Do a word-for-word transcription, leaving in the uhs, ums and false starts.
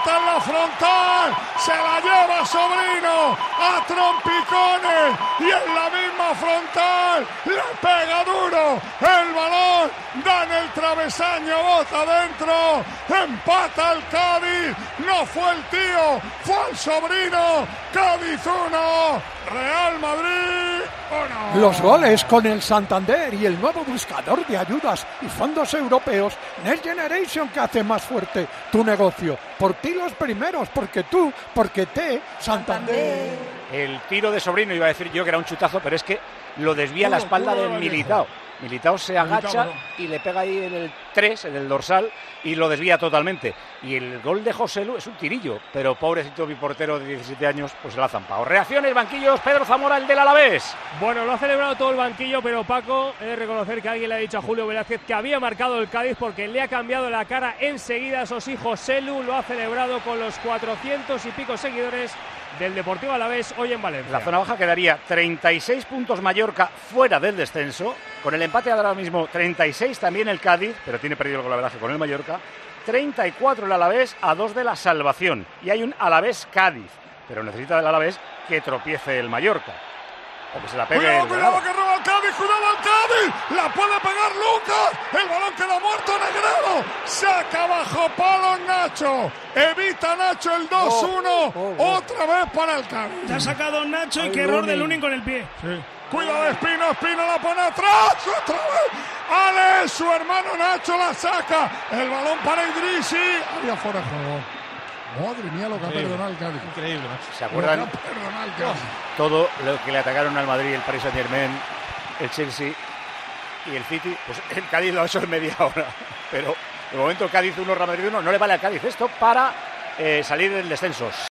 remata en la frontal, se la lleva Sobrino a trompicones y en la misma frontal le pega duro el balón, da en el travesaño, bota adentro, empata el Cádiz, no fue el tío, fue el Sobrino. Cádiz uno, Real Madrid uno. Los goles con el Santander y el nuevo buscador de ayudas y fondos europeos Next Generation, que hace más fuerte tu negocio. Por ti los primeros, porque tú, porque te, Santander. El tiro de Sobrino, iba a decir yo que era un chutazo, pero es que lo desvía a la espalda de Militao. Militao se agacha y le pega ahí en el tres, en el dorsal, y lo desvía totalmente. Y el gol de Joselu es un tirillo, pero pobrecito mi portero de diecisiete años, pues se la ha zampado. Reacciones, banquillos, Pedro Zamora, el del Alavés. Bueno, lo ha celebrado todo el banquillo, pero Paco, he de reconocer que alguien le ha dicho a Julio Velázquez que había marcado el Cádiz porque le ha cambiado la cara enseguida. Eso sí, Joselu lo ha celebrado con los cuatrocientos y pico seguidores del Deportivo Alavés hoy en Valencia. La zona baja quedaría treinta y seis puntos Mallorca fuera del descenso. Con el empate ahora mismo treinta y seis también el Cádiz, pero tiene perdido el golaveraje con el Mallorca. treinta y cuatro el Alavés, a dos de la salvación. Y hay un Alavés-Cádiz, pero necesita el Alavés que tropiece el Mallorca. O que se la pegue. Cuidado, el cuidado, Granada. que roba el Cádiz, cuidado al Cádiz, la puede pegar Lucas, el balón queda muerto, Negredo, saca bajo palo Nacho, evita Nacho el dos uno, oh, oh, oh. Otra vez para el Cádiz. Ya ha sacado Nacho y qué error de Lunin con el pie. Sí. Cuidado Espino, Espino la pone atrás, otra vez, Ale, su hermano Nacho la saca, el balón para Idrissi, ahí afuera el juego. Madre mía lo que ha perdonado el Cádiz. Increíble, ¿no? ¿Se acuerdan? Lo que ha perdonado el Cádiz. Todo lo que le atacaron al Madrid, el Paris Saint-Germain, el Chelsea y el City, pues el Cádiz lo ha hecho en media hora. Pero de momento Cádiz uno, Real Madrid uno, no le vale al Cádiz esto para eh, salir del descenso.